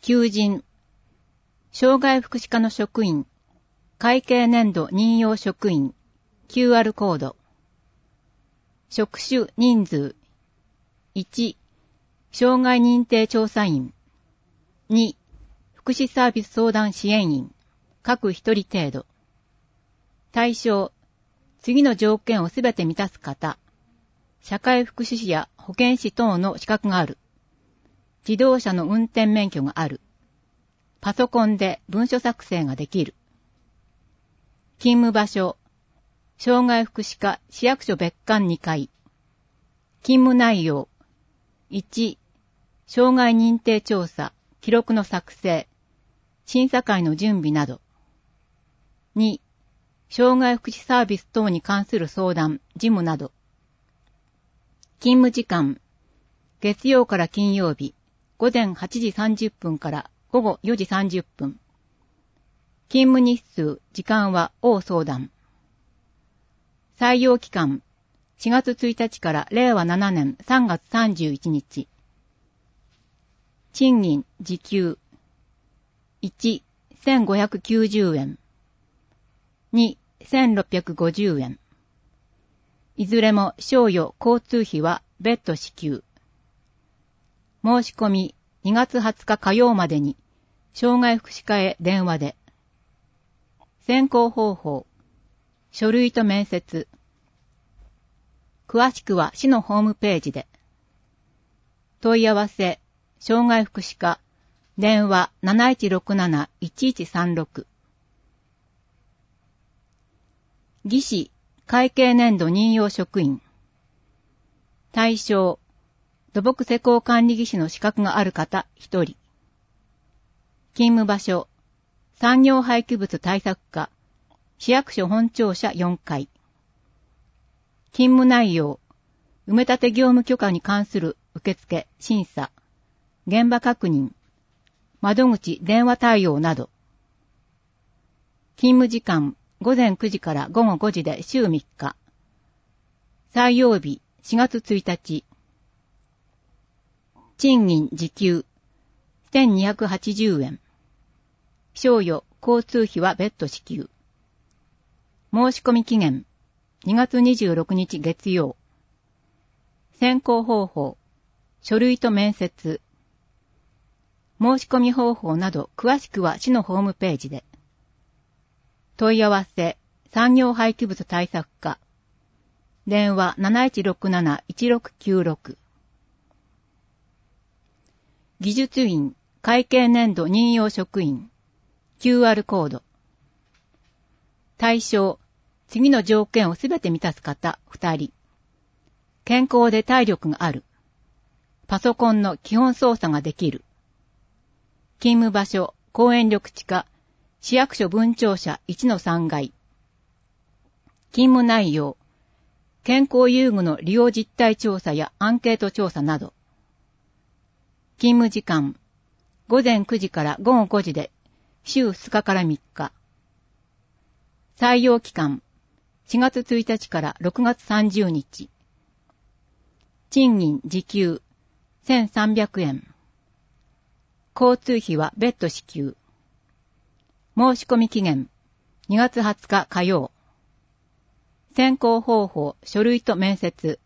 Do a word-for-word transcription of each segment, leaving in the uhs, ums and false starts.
求人、障害福祉課の職員、会計年度任用職員、キューアール コード。職種人数、いち、障害認定調査員、に、福祉サービス相談支援員、各一人程度。対象、次の条件をすべて満たす方、社会福祉士や保健師等の資格がある、自動車の運転免許がある、パソコンで文書作成ができる。勤務場所、障害福祉課市役所別館にかい。勤務内容、いち、障害認定調査、記録の作成、審査会の準備など。に、障害福祉サービス等に関する相談、事務など。勤務時間、月曜から金曜日、午前はちじさんじゅっぷんから午後よじさんじゅっぷん。勤務日数、時間は応相談。採用期間、しがつついたちかられいわななねんさんがつさんじゅういちにち。賃金、時給。いち、せんごひゃくきゅうじゅうえん。に、せんろっぴゃくごじゅうえん。いずれも賞与交通費は別途支給。申し込みにがつはつか火曜までに障害福祉課へ電話で。選考方法、書類と面接。詳しくは市のホームページで。問い合わせ、障害福祉課、電話 なないちろくなないちいちさんろく。技師、会計年度任用職員。対象、土木施工管理技師の資格がある方ひとり。勤務場所、産業廃棄物対策課、市役所本庁舎よんかい。勤務内容、埋め立て業務許可に関する受付、審査、現場確認、窓口電話対応など。勤務時間、ごぜんくじからごごごじで週みっか。採用日、しがつついたち。賃金時給、せんにひゃくはちじゅうえん。賞与、交通費は別途支給。申し込み期限、にがつにじゅうろくにち月曜。選考方法、書類と面接。申し込み方法など詳しくは市のホームページで。問い合わせ、産業廃棄物対策課。電話 なないちろくなないちろくきゅうろく。技術員、会計年度任用職員。キューアール コード。対象、次の条件をすべて満たす方ふたり。健康で体力がある。パソコンの基本操作ができる。勤務場所、公園緑地課、市役所分庁舎いちのさんがい。勤務内容、健康遊具の利用実態調査やアンケート調査など。勤務時間、ごぜんくじからごごごじで週ふつかからみっか。採用期間、しがつついたちからろくがつさんじゅうにち。賃金時給、せんさんびゃくえん。交通費は別途支給。申し込み期限、にがつはつか火曜。選考方法、書類と面接。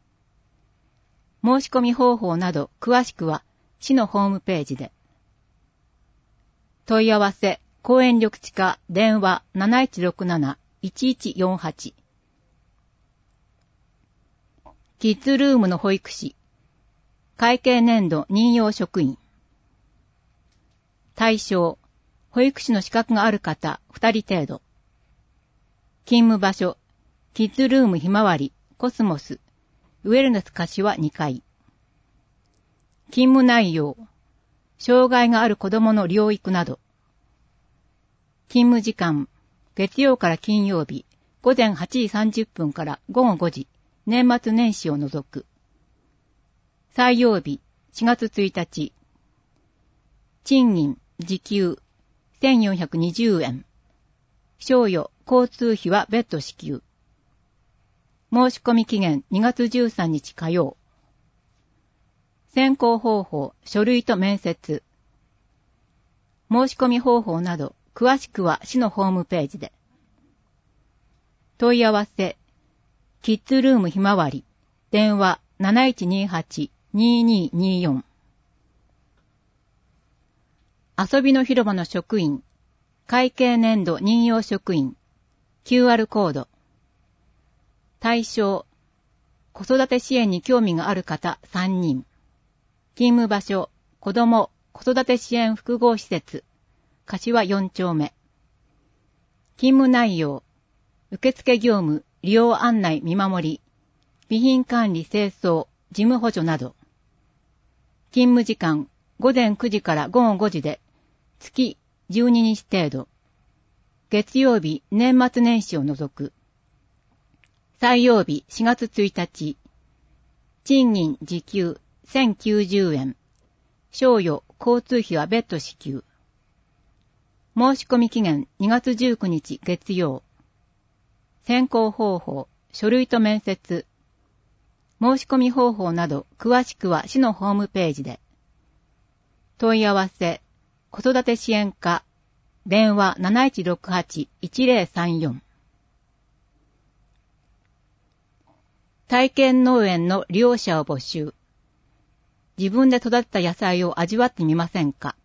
申し込み方法など詳しくは市のホームページで。問い合わせ、公園緑地課電話 なないちろくなないちいちよんはち。キッズルームの保育士、会計年度任用職員。対象、保育士の資格がある方ふたり程度。勤務場所、キッズルームひまわり、コスモス、ウェルネス柏にかい。勤務内容、障害がある子供の療育など。勤務時間、月曜から金曜日、ごぜんはちじさんじゅっぷんからごごごじ、年末年始を除く。採用日、しがつついたち。賃金、時給、せんよんひゃくにじゅうえん。賞与、交通費は別途支給。申し込み期限にがつじゅうさんにち火曜。選考方法、書類と面接。 申し込み方法など、詳しくは市のホームページで。問い合わせ、キッズルームひまわり、電話 なないちにはち にーにーにーよん。遊びの広場の職員、会計年度任用職員、キューアール コード。対象、子育て支援に興味がある方さんにん。勤務場所、子ども子育て支援複合施設、柏よん丁目。勤務内容、受付業務、利用案内見守り、備品管理清掃、事務補助など。勤務時間、午前くじから午後ごじで、月じゅうににち程度。月曜日、年末年始を除く。採用日しがつついたち。賃金時給せんきゅうじゅうえん。賞与、交通費は別途支給。申し込み期限にがつじゅうくにち月曜。選考方法、書類と面接。申し込み方法など詳しくは市のホームページで。問い合わせ、子育て支援課、電話 なないちろくはち いちぜろさんよん。体験農園の利用者を募集。自分で育てた野菜を味わってみませんか？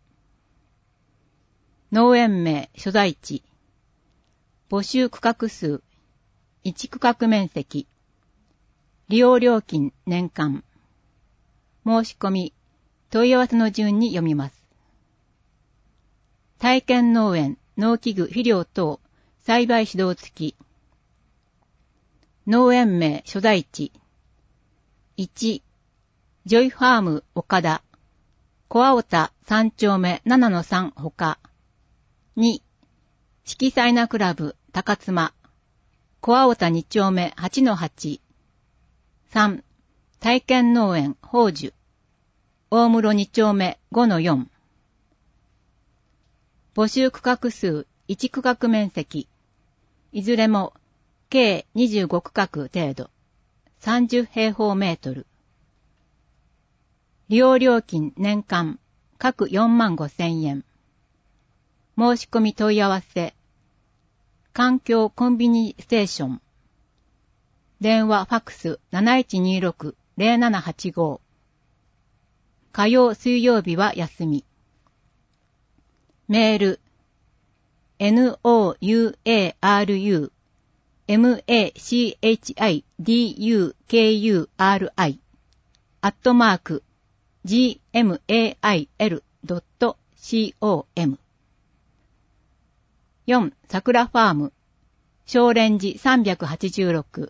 農園名、所在地。募集区画数。いち区画面積。利用料金、年間。申し込み、問い合わせの順に読みます。体験農園、農機具、肥料等、栽培指導付き。農園名、所在地。いち、ジョイファーム、岡田。小青田さん丁目ななのさんほか。に、色彩なクラブ、高妻。小青田に丁目はちのはち。さん、体験農園、宝珠。大室に丁目ごのよん。募集区画数、いち区画面積。いずれも、計にじゅうご区画程度。さんじゅう平方メートル。利用料金年間、各よんまんごせんえん。申し込み問い合わせ。環境コンビニステーション。電話ファックス なないちにろく ぜろななはちご。火曜水曜日は休み。メール ノーユーエーアールユーエムエーシーエイチアイディーユーケーユーアールアイ アットマーク ジーエムエーアイエルドットコム よん. 桜ファーム小蓮寺さんびゃくはちじゅうろく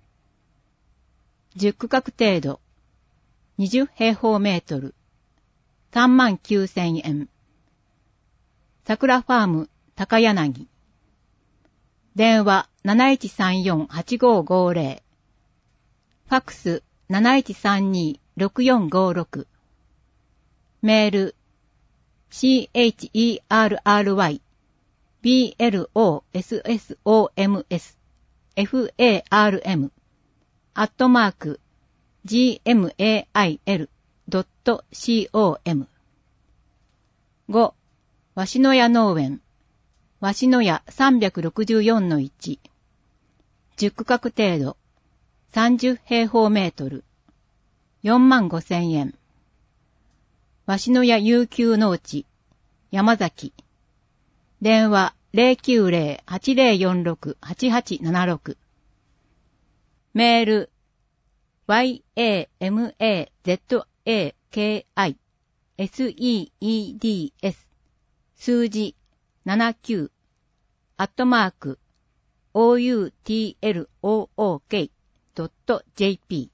じゅう区画程度にじゅう平方メートルさんまんきゅうせんえん桜ファーム高柳電話 なないちさんよんはちごごぜろ ファックス なないちさんにろくよんごろく メール シーエイチイーアールアールワイビーエルオーエスエスオーエムエスエフエーアールエム アットマーク ジーエムエーアイエルドットコム ご. 鷲の屋農園鷲の屋 さんびゃくろくじゅうよんのいち じゅう区画程度さんじゅう平方メートルよんまんごせんえん鷲の屋悠久農地山崎電話 ゼロきゅうゼロ はちゼロよんろく はちはちななろく メール ワイエーエムエーゼットエーケーアイエスイーイーディーエス 数字ななきゅうアットマーク オーユーティーエルオーオーケードットジェーピ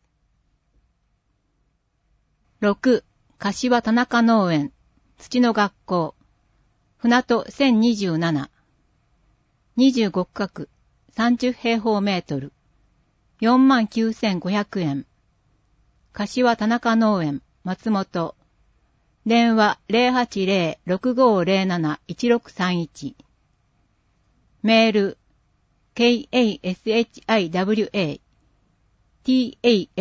ー ろく. 柏田中農園土の学校船戸せんにじゅうなな にじゅうご区画さんじゅう平方メートルよんまんきゅうせんごひゃくえん柏田中農園松本電話 ゼロはちゼロ ろくごゼロなな いちろくさんいち メール カシワ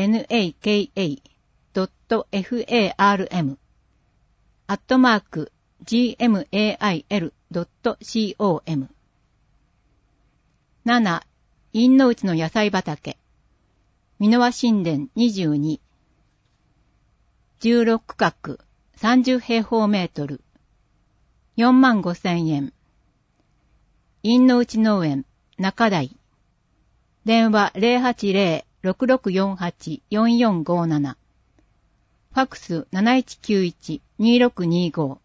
tanaka ドット ファーム アットマークジーエムエーアイエルドットコム。なな、陰の内の野菜畑。美濃和神殿にじゅうに。じゅうろく区画さんじゅう平方メートル。よんまんごせんえん。陰の内農園中台。電話 ゼロはちゼロ ろくろくよんはち よんよんごなな。ファックス なないちきゅういち にろくにご。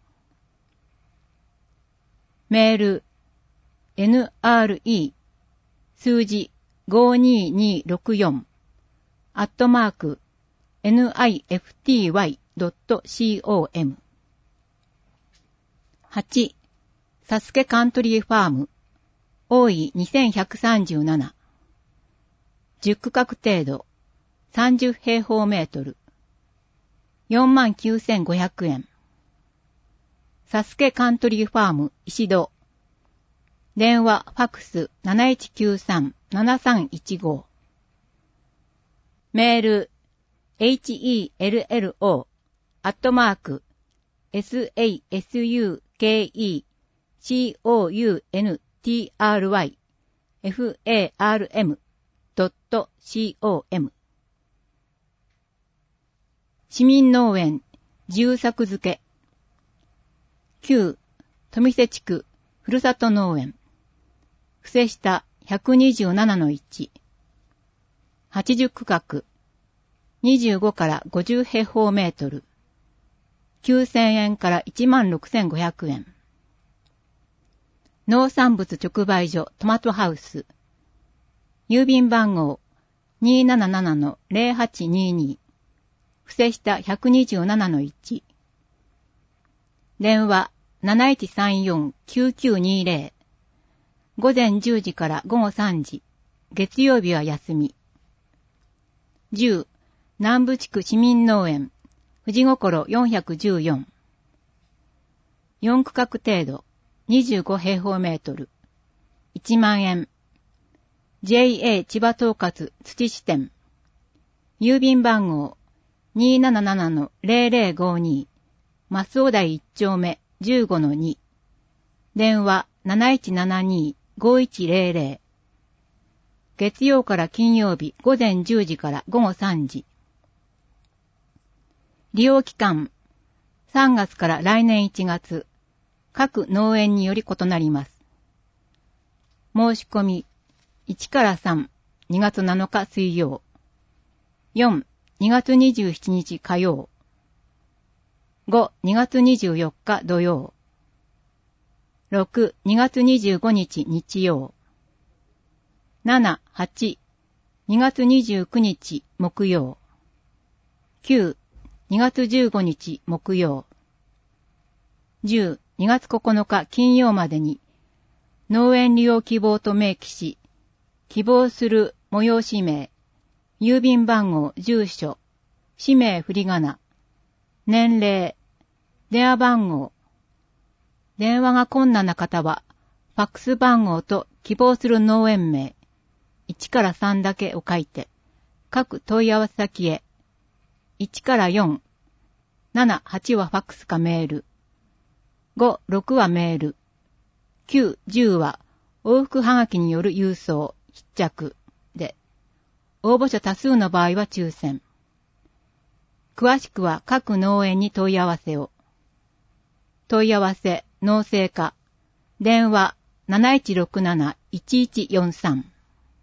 メール エヌアールイー 数字ごにーにーろくよんアットマーク エヌアイエフティーワイドットコム。はち、サスケカントリーファーム大井にせんひゃくさんじゅうなな。じゅっ区画程度さんじゅう平方メートル。よんまんきゅうせんごひゃくえん。サスケカントリーファーム石戸。電話ファックス なないちきゅうさん ななさんいちご。メール ヘルロ アットマーク サスケコントライファームドットコム。市民農園重作付け。きゅう、富瀬地区ふるさと農園。布施下 ひゃくにじゅうななのいち。はちじゅう区画。にじゅうごからごじゅう平方メートル。きゅうせんえんからいちまんろくせんごひゃくえん。農産物直売所トマトハウス。郵便番号 にーななななのゼロはちにーに。布施下 ひゃくにじゅうななのいち。電話 なないちさんよん きゅうきゅうにーゼロ。午前じゅうじから午後さんじ。月曜日は休み。じゅう、南部地区市民農園。富士心よんひゃくじゅうよん。よん区画程度。にじゅうご平方メートル。いちまんえん。ジェイエー 千葉統括土支店。郵便番号 にーななななのゼロゼロごに。増尾台いっ丁目 じゅうごのに。電話 なないちななにー ごいちゼロゼロ。月曜から金曜日午前じゅうじから午後さんじ。利用期間さんがつから来年いちがつ。各農園により異なります。申し込みいちからさん、にがつなのか水曜。よん、にがつにじゅうしちにち火曜。ご、にがつにじゅうよっか土曜。ろく、にがつにじゅうごにち日曜。なな、はち、にがつにじゅうくにち木曜。きゅう、にがつじゅうごにち木曜。じゅう、にがつここのか金曜までに農園利用希望と明記し、希望する催し名、郵便番号、住所、氏名振り仮名、年齢、電話番号。電話が困難な方は、ファックス番号と希望する農園名、いちからさんだけを書いて、各問い合わせ先へ、いちからよん、なな、はちはファックスかメール、ご、ろくはメール、きゅう、じゅうは往復はがきによる郵送、必着で、応募者多数の場合は抽選。詳しくは各農園に問い合わせを。問い合わせ、農政課、電話 なないちろくなな いちいちよんさん。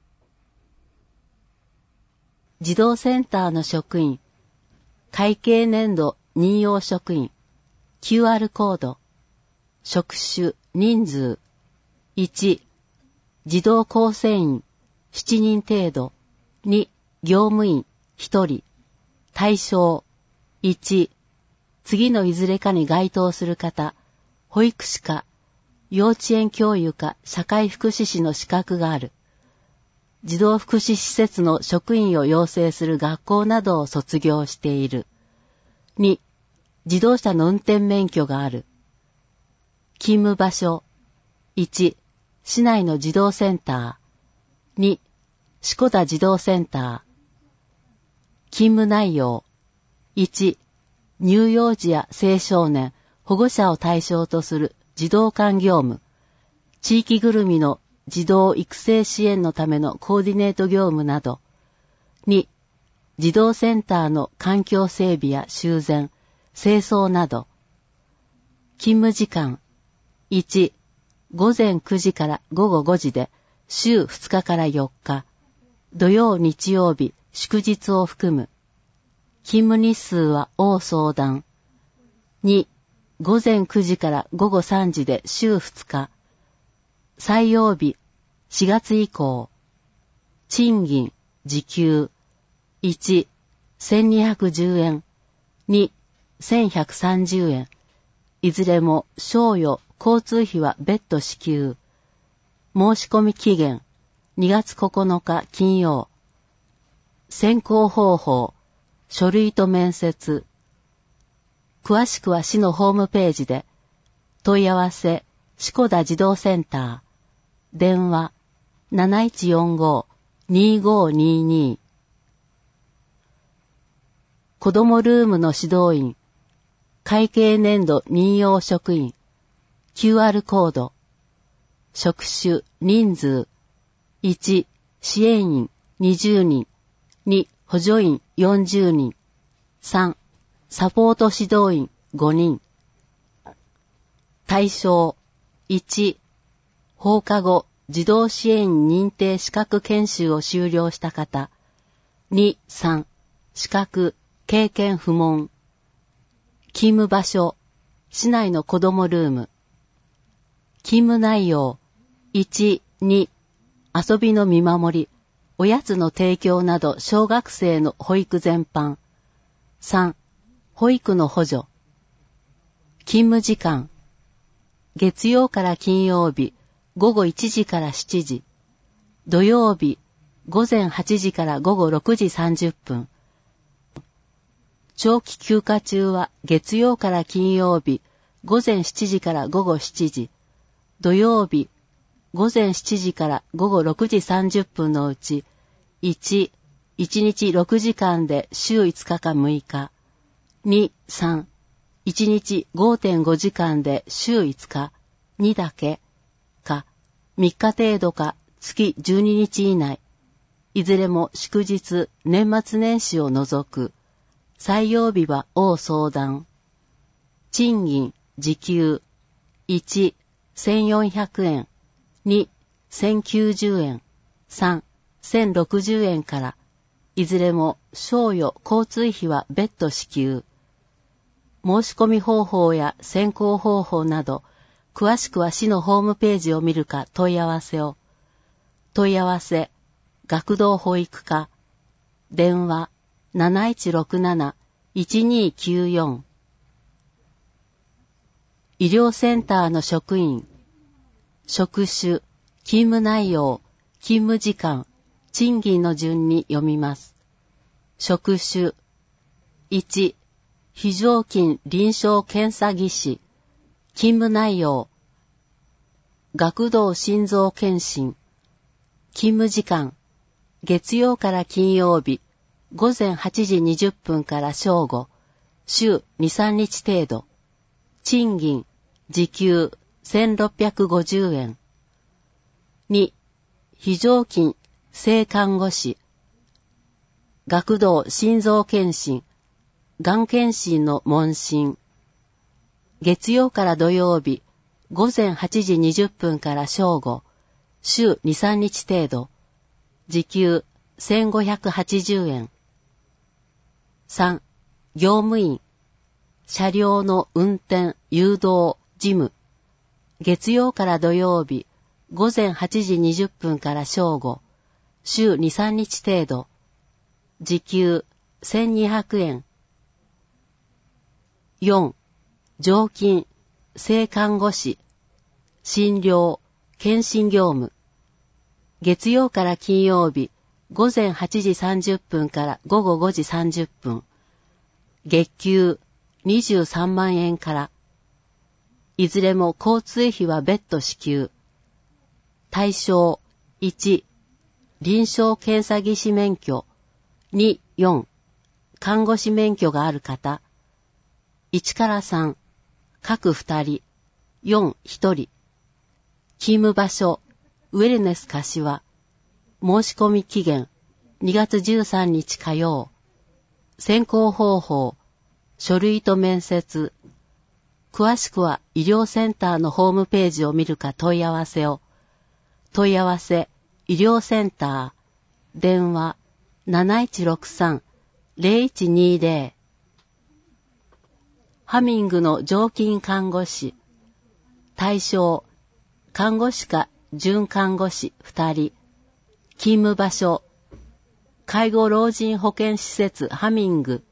児童センターの職員、会計年度任用職員、キューアール コード、職種、人数、いち、児童構成員、しちにん程度、に、業務員、ひとり、対象、いち、次のいずれかに該当する方、保育士か、幼稚園教諭か社会福祉士の資格がある。児童福祉施設の職員を養成する学校などを卒業している。に、自動車の運転免許がある。勤務場所。いち、市内の児童センター。に、四股田児童センター。勤務内容。いち、乳幼児や青少年、保保護者を対象とする児童館業務、地域ぐるみの児童育成支援のためのコーディネート業務など。に、児童センターの環境整備や修繕、清掃など。勤務時間。いち、午前くじから午後ごじで週ふつかからよっか、土曜日曜日、祝日を含む。勤務日数は応相談。に、午前くじから午後さんじで週ふつか。採用日、しがつ以降。賃金、時給。いち、せんにひゃくじゅうえん。に、せんひゃくさんじゅうえん。いずれも賞与、交通費は別途支給。申し込み期限、にがつここのか金曜。選考方法、書類と面接。詳しくは市のホームページで。問い合わせ、しこだ児童センター。電話、なないちよんご、にごにに。子どもルームの指導員、会計年度任用職員、キューアール コード、職種、人数、いち、支援員にじゅうにん、に、補助員よんじゅうにん、さん、サポート指導員ごにん。対象、いち、放課後児童支援員認定資格研修を修了した方、に、さん、資格、経験不問。勤務場所、市内の子どもルーム。勤務内容、いち、に、遊びの見守り、おやつの提供など小学生の保育全般。さん、保育の補助。勤務時間、月曜から金曜日、ごごいちじからしちじ、土曜日、ごぜんはちじからごごろくじさんじゅっぷん。長期休暇中は月曜から金曜日、ごぜんしちじからごごしちじ、土曜日、ごぜんしちじからごごろくじさんじゅっぷんのうち、いち、いちにちろくじかんで週いつかかむいか、に、さん、いちにち ごてんごじかんで週いつか、にだけ、か、みっか程度か月じゅうににち以内、いずれも祝日、年末年始を除く、採用日は応相談。賃金、時給、いち、せんよんひゃくえん、に、せんきゅうじゅうえん、さん、せんろくじゅうえんから、いずれも賞与、交通費は別途支給。申し込み方法や選考方法など、詳しくは市のホームページを見るか問い合わせを。問い合わせ、学童保育課、電話、なないちろくなな、いちにきゅうよん。医療センターの職員、職種、勤務内容、勤務時間、賃金の順に読みます。職種、いち、非常勤臨床検査技師、勤務内容、学童心臓検診、勤務時間、月曜から金曜日、ごぜんはちじにじゅっぷんから正午、週に、さんにち程度。賃金、時給せんろっぴゃくごじゅうえん。に、非常勤性看護師。学童心臓検診、がん検診の問診。月曜から土曜日、ごぜんはちじにじゅっぷんから正午、週に、さんにち程度。時給せんごひゃくはちじゅうえん。さん、業務員、車両の運転、誘導、事務。月曜から土曜日、ごぜんはちじにじゅっぷんから正午、週に、さんにち程度。時給せんにひゃくえん。よん、常勤、性看護師、診療、検診業務。月曜から金曜日、ごぜんはちじさんじゅっぷんからごごごじさんじゅっぷん。月給にじゅうさんまんえんから。いずれも交通費は別途支給。対象、いち、臨床検査技師免許、に、よん、看護師免許がある方。いちからさん、 各ふたり、よんひとり。勤務場所、ウェルネス柏。申し込み期限、にがつじゅうさんにち火曜。選考方法、書類と面接。詳しくは医療センターのホームページを見るか問い合わせを。問い合わせ、医療センター。電話、なないちろくさん ゼロいちにゼロ。ハミングの常勤看護師。対象、看護師か準看護師ふたり。勤務場所、介護老人保健施設ハミング。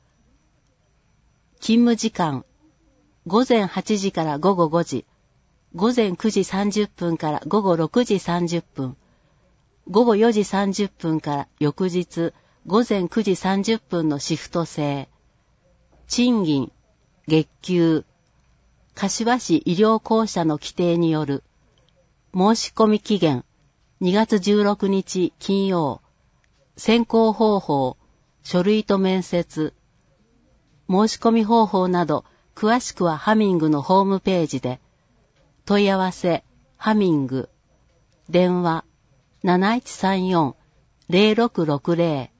勤務時間、ごぜんはちじからごごごじ、ごぜんくじさんじゅっぷんからごごろくじさんじゅっぷん、ごごよじさんじゅっぷんから翌日ごぜんくじさんじゅっぷんのシフト制。賃金、月給、柏市医療公社の規定による。申し込み期限、にがつじゅうろくにち金曜。選考方法、書類と面接。申し込み方法など、詳しくはハミングのホームページで。問い合わせ、ハミング。電話、なないちさんよん ゼロろくろくゼロ。